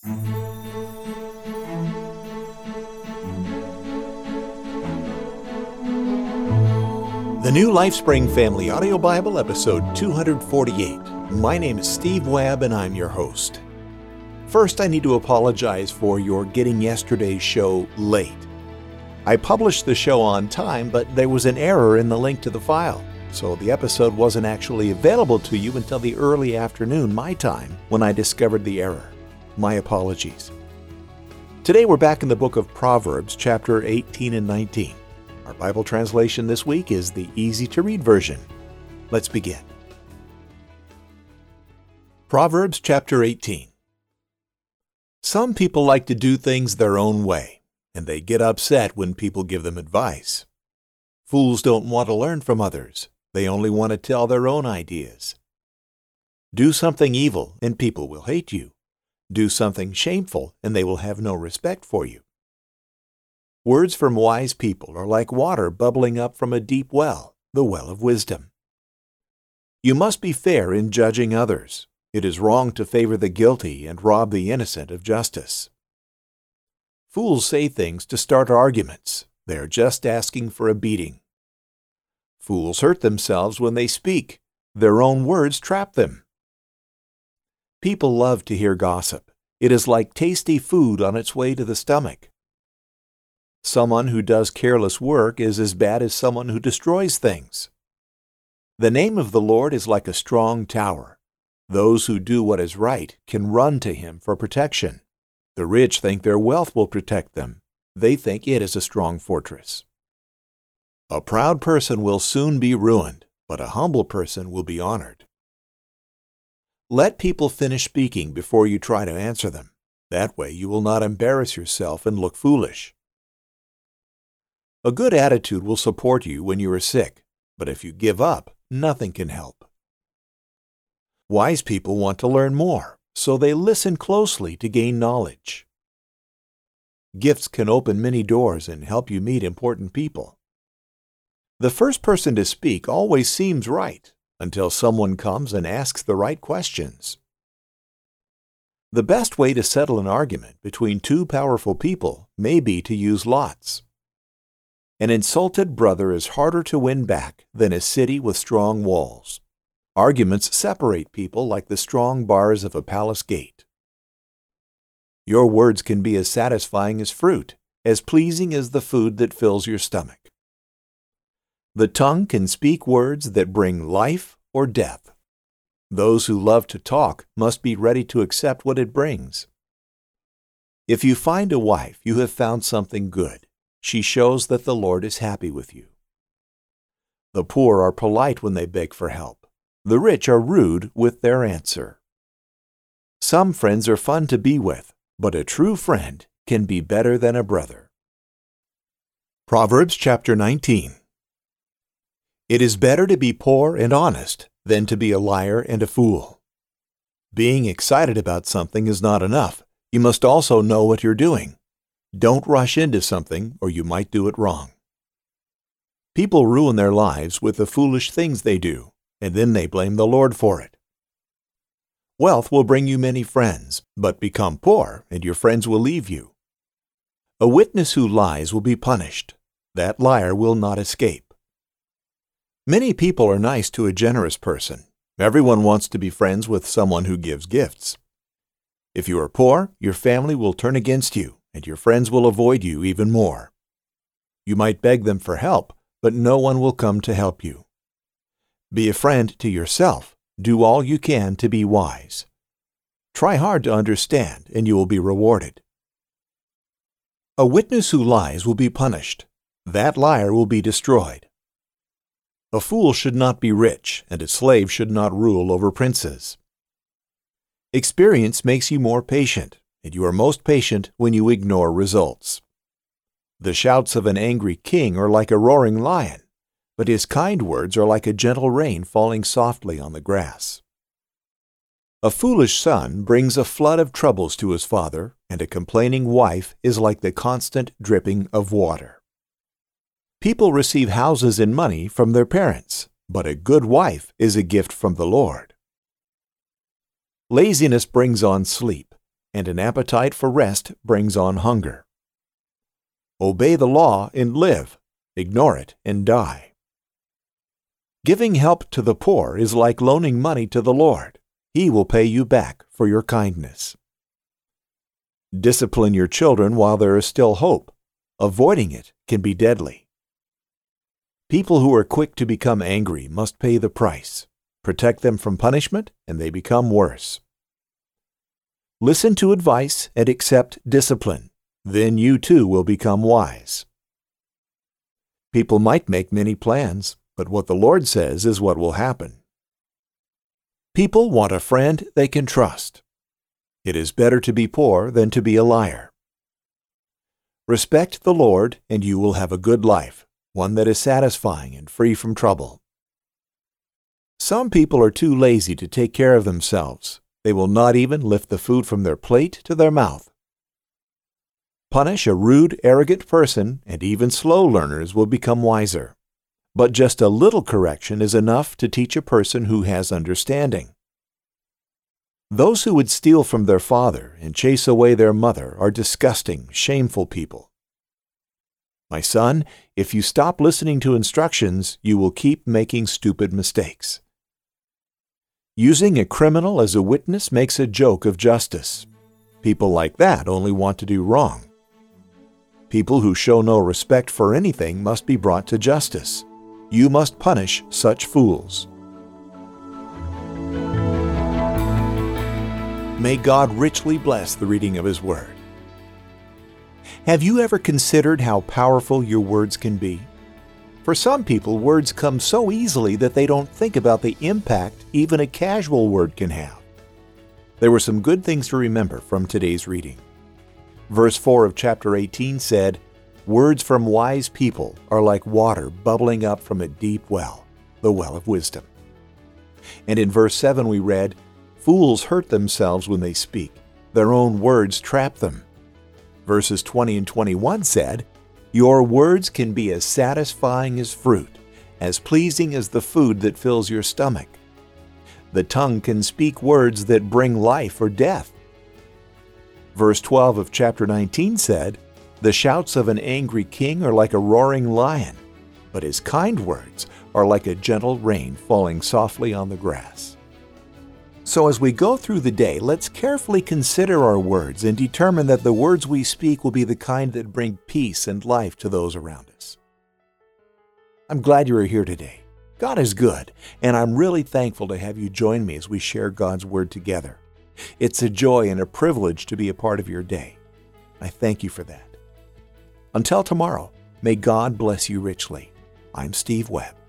The New LifeSpring Family Audio Bible, episode 248. My name is Steve Webb, and I'm your host. First, I need to apologize for your getting yesterday's show late. I published the show on time, but there was an error in the link to the file, so the episode wasn't actually available to you until the early afternoon, my time, when I discovered the error. My apologies. Today we're back in the book of Proverbs, chapter 18 and 19. Our Bible translation this week is the easy-to-read version. Let's begin. Proverbs chapter 18. Some people like to do things their own way, and they get upset when people give them advice. Fools don't want to learn from others. They only want to tell their own ideas. Do something evil, and people will hate you. Do something shameful, and they will have no respect for you. Words from wise people are like water bubbling up from a deep well, the well of wisdom. You must be fair in judging others. It is wrong to favor the guilty and rob the innocent of justice. Fools say things to start arguments. They are just asking for a beating. Fools hurt themselves when they speak. Their own words trap them. People love to hear gossip. It is like tasty food on its way to the stomach. Someone who does careless work is as bad as someone who destroys things. The name of the Lord is like a strong tower. Those who do what is right can run to him for protection. The rich think their wealth will protect them. They think it is a strong fortress. A proud person will soon be ruined, but a humble person will be honored. Let people finish speaking before you try to answer them. That way you will not embarrass yourself and look foolish. A good attitude will support you when you are sick, but if you give up, nothing can help. Wise people want to learn more, so they listen closely to gain knowledge. Gifts can open many doors and help you meet important people. The first person to speak always seems right, until someone comes and asks the right questions. The best way to settle an argument between two powerful people may be to use lots. An insulted brother is harder to win back than a city with strong walls. Arguments separate people like the strong bars of a palace gate. Your words can be as satisfying as fruit, as pleasing as the food that fills your stomach. The tongue can speak words that bring life or death. Those who love to talk must be ready to accept what it brings. If you find a wife, you have found something good. She shows that the Lord is happy with you. The poor are polite when they beg for help. The rich are rude with their answer. Some friends are fun to be with, but a true friend can be better than a brother. Proverbs chapter 19. It is better to be poor and honest than to be a liar and a fool. Being excited about something is not enough. You must also know what you're doing. Don't rush into something, or you might do it wrong. People ruin their lives with the foolish things they do, and then they blame the Lord for it. Wealth will bring you many friends, but become poor, and your friends will leave you. A witness who lies will be punished. That liar will not escape. Many people are nice to a generous person. Everyone wants to be friends with someone who gives gifts. If you are poor, your family will turn against you, and your friends will avoid you even more. You might beg them for help, but no one will come to help you. Be a friend to yourself. Do all you can to be wise. Try hard to understand, and you will be rewarded. A witness who lies will be punished. That liar will be destroyed. A fool should not be rich, and a slave should not rule over princes. Experience makes you more patient, and you are most patient when you ignore results. The shouts of an angry king are like a roaring lion, but his kind words are like a gentle rain falling softly on the grass. A foolish son brings a flood of troubles to his father, and a complaining wife is like the constant dripping of water. People receive houses and money from their parents, but a good wife is a gift from the Lord. Laziness brings on sleep, and an appetite for rest brings on hunger. Obey the law and live. Ignore it and die. Giving help to the poor is like loaning money to the Lord. He will pay you back for your kindness. Discipline your children while there is still hope. Avoiding it can be deadly. People who are quick to become angry must pay the price. Protect them from punishment, and they become worse. Listen to advice and accept discipline. Then you too will become wise. People might make many plans, but what the Lord says is what will happen. People want a friend they can trust. It is better to be poor than to be a liar. Respect the Lord, and you will have a good life, one that is satisfying and free from trouble. Some people are too lazy to take care of themselves. They will not even lift the food from their plate to their mouth. Punish a rude, arrogant person, and even slow learners will become wiser. But just a little correction is enough to teach a person who has understanding. Those who would steal from their father and chase away their mother are disgusting, shameful people. My son, if you stop listening to instructions, you will keep making stupid mistakes. Using a criminal as a witness makes a joke of justice. People like that only want to do wrong. People who show no respect for anything must be brought to justice. You must punish such fools. May God richly bless the reading of His Word. Have you ever considered how powerful your words can be? For some people, words come so easily that they don't think about the impact even a casual word can have. There were some good things to remember from today's reading. Verse 4 of chapter 18 said, "Words from wise people are like water bubbling up from a deep well, the well of wisdom." And in verse 7 we read, "Fools hurt themselves when they speak. Their own words trap them." Verses 20 and 21 said, "Your words can be as satisfying as fruit, as pleasing as the food that fills your stomach. The tongue can speak words that bring life or death." Verse 12 of chapter 19 said, "The shouts of an angry king are like a roaring lion, but his kind words are like a gentle rain falling softly on the grass." So as we go through the day, let's carefully consider our words and determine that the words we speak will be the kind that bring peace and life to those around us. I'm glad you are here today. God is good, and I'm really thankful to have you join me as we share God's Word together. It's a joy and a privilege to be a part of your day. I thank you for that. Until tomorrow, may God bless you richly. I'm Steve Webb.